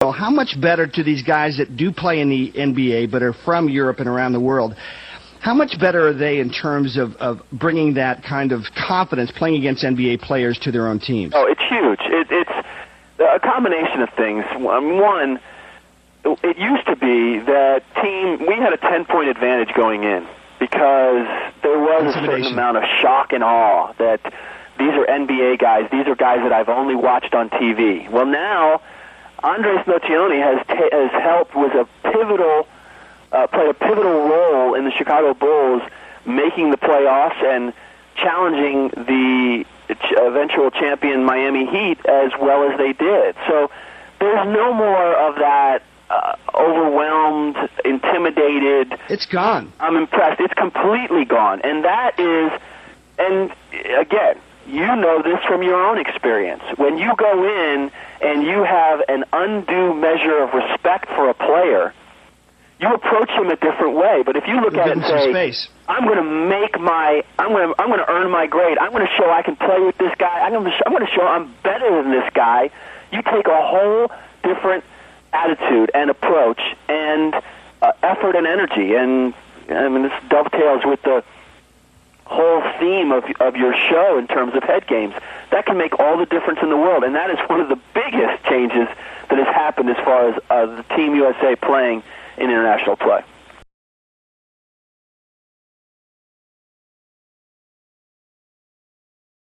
How much better to these guys that do play in the NBA but are from Europe and around the world? How much better are they in terms of bringing that kind of confidence playing against NBA players to their own teams? Oh, it's huge. It's a combination of things. One, it used to be that we had a 10-point advantage going in because there was a certain amount of shock and awe that these are NBA guys. These are guys that I've only watched on TV. Well, now Andres Nocioni has helped played a pivotal role in the Chicago Bulls making the playoffs and challenging the eventual champion Miami Heat as well as they did. So there's no more of that overwhelmed, intimidated. It's gone. I'm impressed. It's completely gone. And that is, and again, you know this from your own experience. When you go in and you have an undue measure of respect for a player, you approach him a different way. But if you look at it and say, I'm going to earn my grade. I'm going to show I can play with this guy. I'm going to show I'm better than this guy. You take a whole different attitude and approach and effort and energy. And I mean, this dovetails with the whole theme of your show in terms of head games. That can make all the difference in the world. And that is one of the biggest changes that has happened as far as the Team USA playing in international play.